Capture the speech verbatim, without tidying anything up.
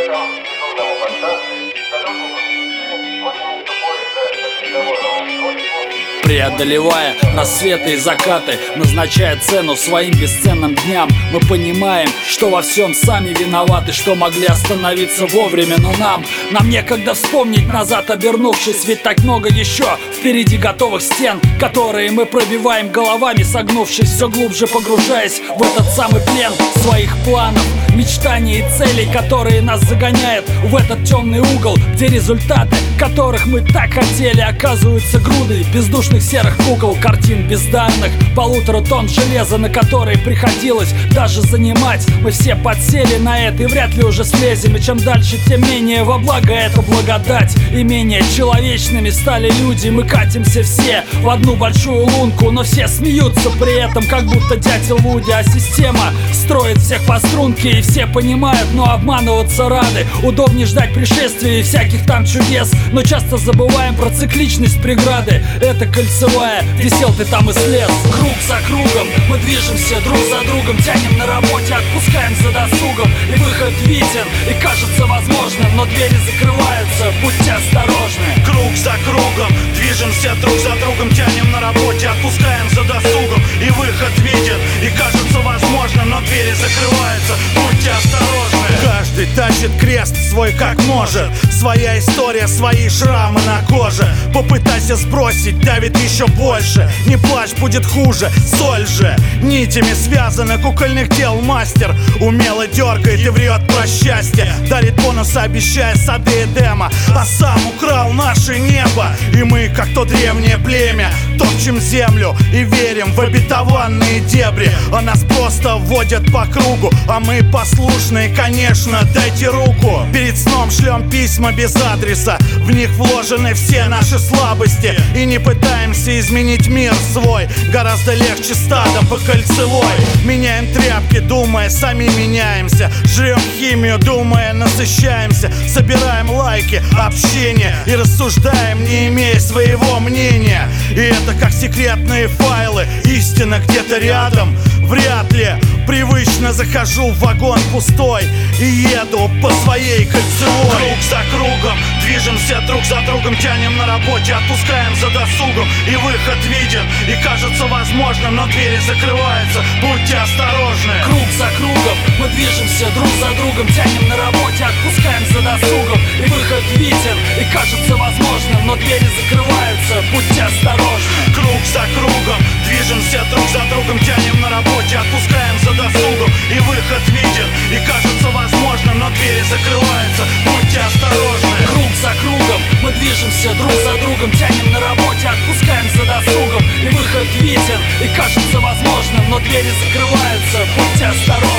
Поэтому без умного моста на дорогу очень тупой за переговорного устройства. Преодолевая рассветы и закаты, назначая цену своим бесценным дням, мы понимаем, что во всем сами виноваты, что могли остановиться вовремя, но нам Нам некогда вспомнить назад, обернувшись, ведь так много еще впереди готовых стен, которые мы пробиваем головами, согнувшись, все глубже погружаясь в этот самый плен своих планов, мечтаний и целей, которые нас загоняют в этот темный угол, где результаты, которых мы так хотели, оказываются грудой бездушных серых кукол, картин бездарных, полутора тонн железа, на которые приходилось даже занимать. Мы все подсели на это и вряд ли уже слезем, и чем дальше, тем менее во благо это благодать. И менее человечными стали люди, мы катимся все в одну большую лунку, но все смеются при этом, как будто дятел Вуди, а система строит всех по струнке, и все понимают, но обманываться рады. Удобнее ждать пришествия и всяких там чудес, но часто забываем про цикличность преграды. Это кольцевая, где сел ты там и слез. Круг за кругом мы движемся друг за другом, тянем на работе, отпускаем за досугом. И выход виден, и кажется возможным, но двери закрываются, будьте осторожны. Круг за кругом движемся друг за другом, тянем на работе, отпускаем за досугом. И выход виден, и кажется возможным, но двери закрываются, будьте осторожны. Каждый тащит крест свой как может, своя история, свои шрамы на коже. Попытайся сбросить, давит еще больше. Не плачь, будет хуже, соль же. Нитями связаны кукольных дел мастер умело дергает и врет про счастье, дарит бонусы, обещая сады Эдема, а сам украл наше небо. И мы, как то древнее племя, топчем землю и верим в обетованные дебри. А нас просто водят по кругу, а мы послушные, конечно, дайте руку. Перед сном шлем письма без адреса, в них вложены все наши слабости. И не пытаемся изменить мир свой, гораздо легче стадом по кольцевой. Меняем тряпки, думая, сами меняемся. Жрем химию, думая, насыщаемся. Собираем лайки, общение и рассуждаем, не имея своего мнения. И это как секретные файлы, истина где-то рядом. Вряд ли привычно захожу в вагон пустой и еду по своей кольцевой. Круг за кругом движемся друг за другом, тянем на работе, отпускаем за досугом. И выход виден, и кажется возможным, но двери закрываются, будьте осторожны. Круг за кругом мы движемся друг за другом, тянем на работе, отпускаем за досугом. И выход виден, и кажется возможным, но двери закрываются, будьте осторожны. Круг за кругом движемся друг за другом, тянем на работе, отпускаем за досугом. И выход виден, и кажется возможным, но двери закрываются, будьте осторожны. Круг за кругом мы движемся друг за другом, тянем на работе, отпускаем за досугом. И выход виден, и кажется возможным, но двери закрываются, будьте осторожны.